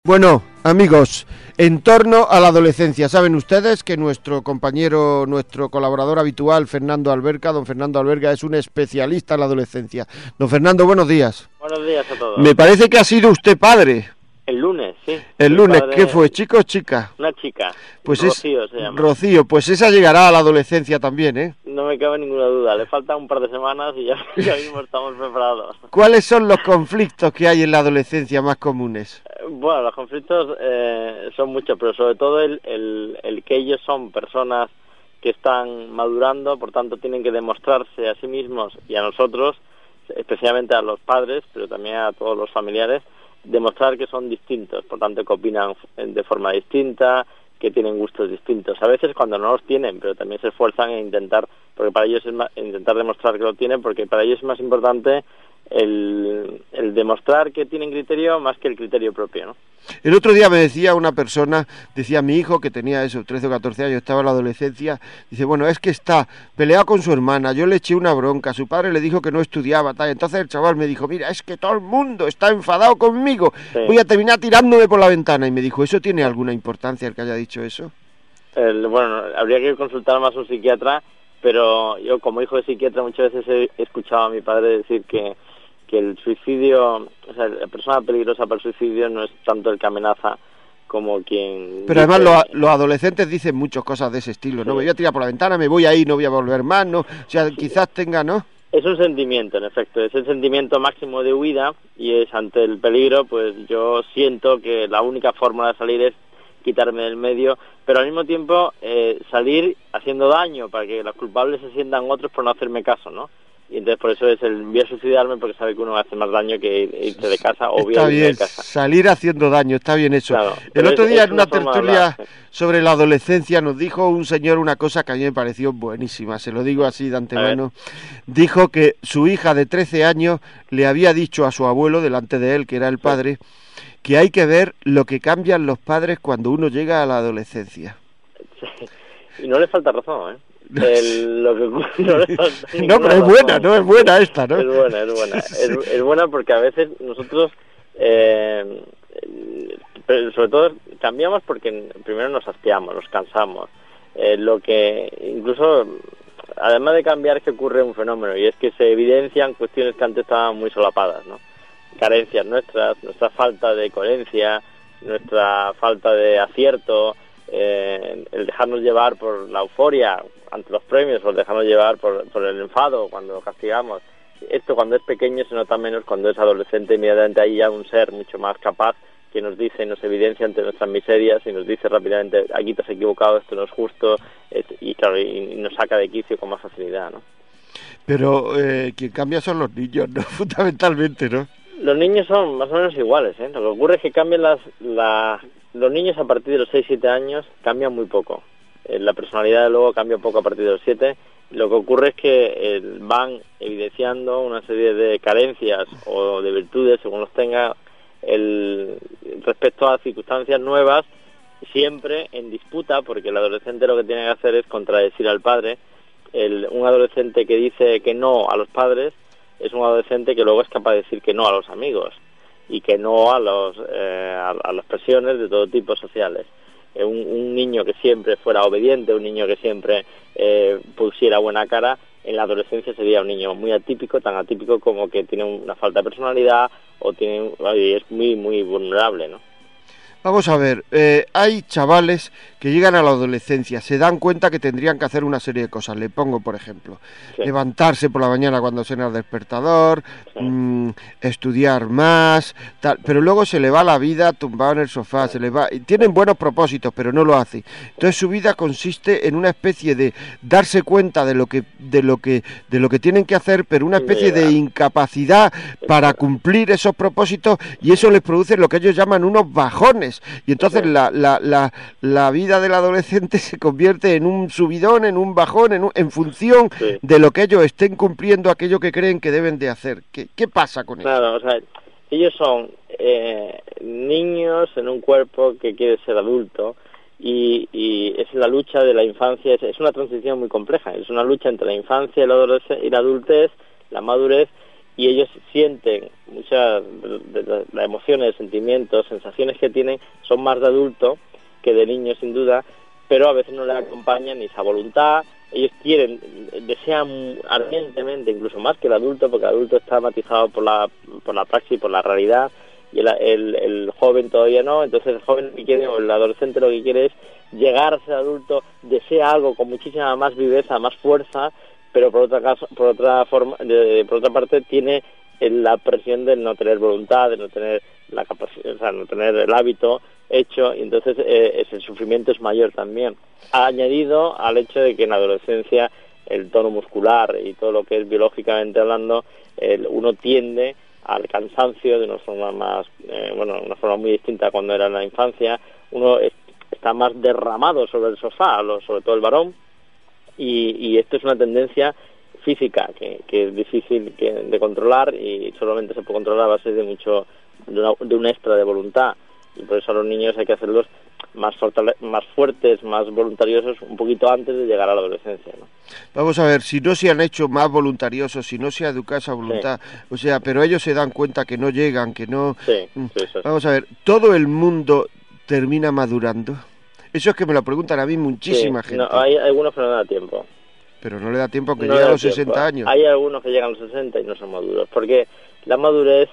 Bueno, amigos, en torno a la adolescencia, saben ustedes que nuestro compañero, nuestro colaborador habitual, Fernando Alberca, don Fernando Alberca, es un especialista en la adolescencia. Don Fernando, buenos días. Buenos días a todos. Me parece que ha sido usted padre. El lunes, sí. El lunes, ¿qué fue? ¿Chico o chica? Una chica. Pues Rocío se llama. Rocío, pues esa llegará a la adolescencia también, ¿eh? No me cabe ninguna duda. Le faltan un par de semanas y ya mismo estamos preparados. ¿Cuáles son los conflictos que hay en la adolescencia más comunes? Bueno, los conflictos son muchos, pero sobre todo el que ellos son personas que están madurando, por tanto tienen que demostrarse a sí mismos y a nosotros, especialmente a los padres, pero también a todos los familiares, demostrar que son distintos, por tanto que opinan de forma distinta, que tienen gustos distintos, a veces cuando no los tienen, pero también se esfuerzan en intentar, porque para ellos intentar demostrar que lo tienen, porque para ellos es más importante el demostrar que tienen criterio más que el criterio propio, ¿no? El otro día me decía una persona, decía mi hijo que tenía eso, 13 o 14 años, estaba en la adolescencia, dice, bueno, es que está peleado con su hermana, yo le eché una bronca, su padre le dijo que no estudiaba, tal, entonces el chaval me dijo, mira, es que todo el mundo está enfadado conmigo, sí, voy a terminar tirándome por la ventana, y me dijo, ¿eso tiene alguna importancia el que haya dicho eso? Bueno, habría que consultar más a un psiquiatra, pero yo como hijo de psiquiatra muchas veces he escuchado a mi padre decir que el suicidio, o sea, la persona peligrosa para el suicidio no es tanto el que amenaza como quien... Pero dice... además los adolescentes dicen muchas cosas de ese estilo, ¿no? Sí. Me voy a tirar por la ventana, me voy ahí, no voy a volver más, ¿no? O sea, sí, quizás tenga, ¿no? Es un sentimiento, en efecto, es el sentimiento máximo de huida y es ante el peligro, pues yo siento que la única forma de salir es quitarme del medio, pero al mismo tiempo salir haciendo daño para que los culpables se sientan otros por no hacerme caso, ¿no? Y entonces por eso es el voy a suicidarme porque sabe que uno hace más daño que irse de casa o está bien, de casa. Salir haciendo daño, está bien eso. Claro, el otro día en una tertulia sobre la adolescencia nos dijo un señor una cosa que a mí me pareció buenísima, se lo digo así de antemano. Dijo que su hija de 13 años le había dicho a su abuelo, delante de él, que era el padre, que hay que ver lo que cambian los padres cuando uno llega a la adolescencia. Sí. Y no le falta razón, ¿eh? No, pero es buena, ¿no? Es buena esta, ¿no? Es buena porque a veces nosotros, pero sobre todo cambiamos porque primero nos hastiamos, nos cansamos. Lo que incluso, además de cambiar, es que ocurre un fenómeno y es que se evidencian cuestiones que antes estaban muy solapadas, ¿no? Carencias nuestra falta de coherencia, nuestra falta de acierto, el dejarnos llevar por la euforia ante los premios o dejarnos llevar por el enfado cuando castigamos. Esto cuando es pequeño se nota menos, cuando es adolescente inmediatamente hay ya un ser mucho más capaz que nos dice, nos evidencia ante nuestras miserias y nos dice rápidamente, aquí te has equivocado, esto no es justo, y claro, y nos saca de quicio con más facilidad, ¿no? Pero quien cambia son los niños, ¿no? Fundamentalmente, ¿no? Los niños son más o menos iguales, ¿eh? Lo que ocurre es que cambian los niños a partir de los 6-7 años cambian muy poco. La personalidad luego cambia un poco a partir de los 7. Lo que ocurre es que van evidenciando una serie de carencias o de virtudes, según los tenga, respecto a circunstancias nuevas, siempre en disputa, porque el adolescente lo que tiene que hacer es contradecir al padre. Un adolescente que dice que no a los padres es un adolescente que luego es capaz de decir que no a los amigos y que no a las presiones de todo tipo sociales. Un niño que siempre fuera obediente, un niño que siempre pusiera buena cara, en la adolescencia sería un niño muy atípico, tan atípico como que tiene una falta de personalidad y es muy, muy vulnerable, ¿no? Vamos a ver, hay chavales que llegan a la adolescencia, se dan cuenta que tendrían que hacer una serie de cosas. Le pongo, por ejemplo, levantarse por la mañana cuando suena el despertador, estudiar más, tal, pero luego se le va la vida tumbado en el sofá, tienen buenos propósitos, pero no lo hacen. Entonces su vida consiste en una especie de darse cuenta de lo que tienen que hacer, pero una especie de incapacidad para cumplir esos propósitos, y eso les produce lo que ellos llaman unos bajones. Y entonces la vida del adolescente se convierte en un subidón, en un bajón, en función de lo que ellos estén cumpliendo aquello que creen que deben de hacer. ¿Qué pasa con eso? Claro, o sea, ellos son niños en un cuerpo que quiere ser adulto y es la lucha de la infancia, es una transición muy compleja, es una lucha entre la infancia y la adultez, la madurez, y ellos sienten muchas de las emociones, sentimientos, sensaciones que tienen son más de adulto que de niño sin duda, pero a veces no les acompañan ni esa voluntad. Ellos desean ardientemente, incluso más que el adulto, porque el adulto está matizado por la praxis, por la realidad, y el joven todavía no. Entonces el joven que quiere, o el adolescente lo que quiere es llegar a ser adulto, desea algo con muchísima más viveza, más fuerza, pero por otra parte tiene la presión de no tener voluntad, de no tener la capacidad, o sea, no tener el hábito hecho, y entonces el sufrimiento es mayor también. Ha añadido al hecho de que en la adolescencia el tono muscular y todo lo que es biológicamente hablando, uno tiende al cansancio de una forma más, una forma muy distinta a cuando era en la infancia. Uno está más derramado sobre el sofá, sobre todo el varón, y esto es una tendencia física que es difícil de controlar, y solamente se puede controlar a base de un extra de voluntad, y por eso a los niños hay que hacerlos más fuertes, más voluntariosos un poquito antes de llegar a la adolescencia, ¿no? Vamos a ver, si no se han hecho más voluntariosos, si no se ha educado esa voluntad, o sea, pero ellos se dan cuenta que no llegan, que no... Sí. Vamos a ver, ¿todo el mundo termina madurando? Eso es que me lo preguntan a mí muchísima gente. No, hay algunos que no da tiempo. Pero no le da tiempo aunque llegue a los 60 años. Hay algunos que llegan a los 60 y no son maduros, porque la madurez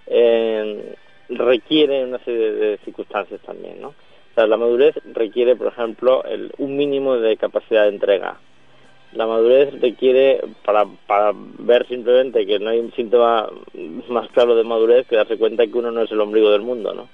requiere una serie de circunstancias también, ¿no? O sea, la madurez requiere, por ejemplo, un mínimo de capacidad de entrega. La madurez requiere, para ver simplemente que no hay un síntoma más claro de madurez, que darse cuenta que uno no es el ombligo del mundo, ¿no?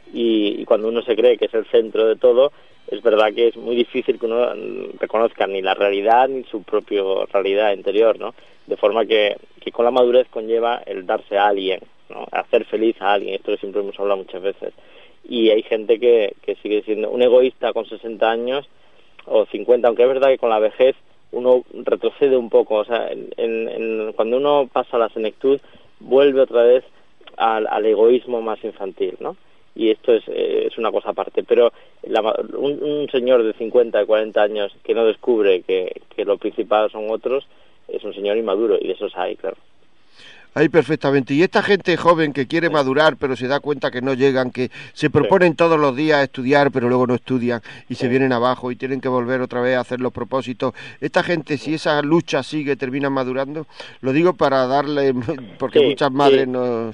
Y cuando uno se cree que es el centro de todo, es verdad que es muy difícil que uno reconozca ni la realidad ni su propia realidad interior, ¿no? De forma que con la madurez conlleva el darse a alguien, ¿no? Hacer feliz a alguien, esto que siempre hemos hablado muchas veces. Y hay gente que sigue siendo un egoísta con 60 años o 50, aunque es verdad que con la vejez uno retrocede un poco, o sea, cuando uno pasa a la senectud vuelve otra vez al egoísmo más infantil, ¿no? Y esto es una cosa aparte, pero un señor de 50, 40 años que no descubre que lo principal son otros, es un señor inmaduro, y de esos hay, claro. Ahí perfectamente. Y esta gente joven que quiere madurar, pero se da cuenta que no llegan, que se proponen todos los días estudiar, pero luego no estudian y se vienen abajo y tienen que volver otra vez a hacer los propósitos. Esta gente, si esa lucha sigue, termina madurando. Lo digo para darle, porque muchas madres no...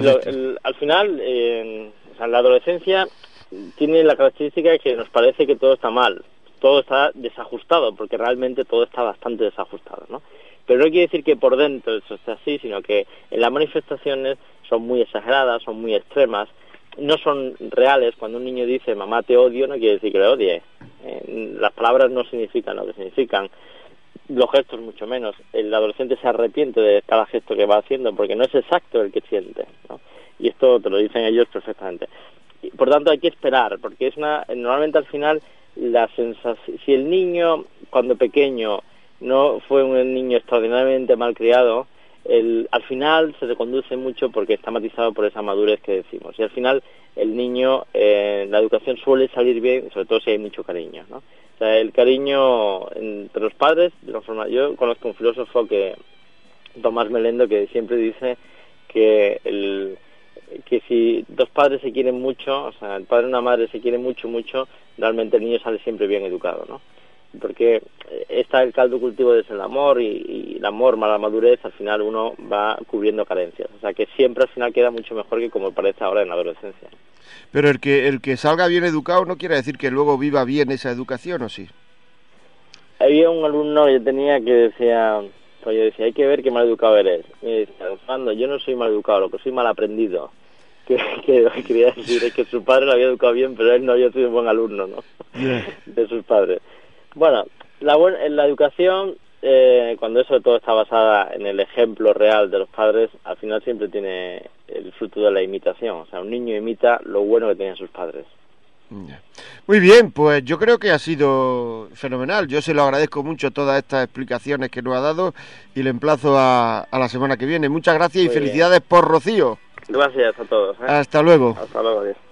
Al final, la adolescencia tiene la característica de que nos parece que todo está mal, todo está desajustado, porque realmente todo está bastante desajustado, ¿no? Pero no quiere decir que por dentro eso esté así, sino que en las manifestaciones son muy exageradas, son muy extremas, no son reales. Cuando un niño dice mamá te odio, no quiere decir que le odie. Las palabras no significan lo que significan, los gestos mucho menos. El adolescente se arrepiente de cada gesto que va haciendo porque no es exacto el que siente, ¿no? Y esto te lo dicen ellos perfectamente. Y, por tanto, hay que esperar, porque normalmente al final la sensación, si el niño cuando pequeño no fue un niño extraordinariamente mal criado, al final se reconduce mucho porque está matizado por esa madurez que decimos. Y al final el niño, la educación suele salir bien, sobre todo si hay mucho cariño, ¿no? O sea, el cariño entre los padres, de una forma, yo conozco un filósofo Tomás Melendo, que siempre dice que si dos padres se quieren mucho, o sea, el padre y una madre se quieren mucho, realmente el niño sale siempre bien educado, ¿no? Porque está el caldo cultivo desde el amor, y el amor más la madurez, al final uno va cubriendo carencias. O sea que siempre al final queda mucho mejor que como parece ahora en la adolescencia. Pero el que salga bien educado no quiere decir que luego viva bien esa educación, ¿o sí? Había un alumno que yo tenía que decía, hay que ver qué mal educado eres. Y me decía, Fernando, yo no soy mal educado, lo que soy mal aprendido. Que lo que quería decir es que su padre lo había educado bien, pero él no había sido un buen alumno, ¿no? De sus padres. Bueno, la educación, cuando eso todo está basada en el ejemplo real de los padres, al final siempre tiene el fruto de la imitación. O sea, un niño imita lo bueno que tenían sus padres. Muy bien, pues yo creo que ha sido fenomenal. Yo se lo agradezco mucho todas estas explicaciones que nos ha dado y le emplazo a la semana que viene. Muchas gracias y felicidades por Rocío. Gracias a todos. Hasta luego. Hasta luego, adiós.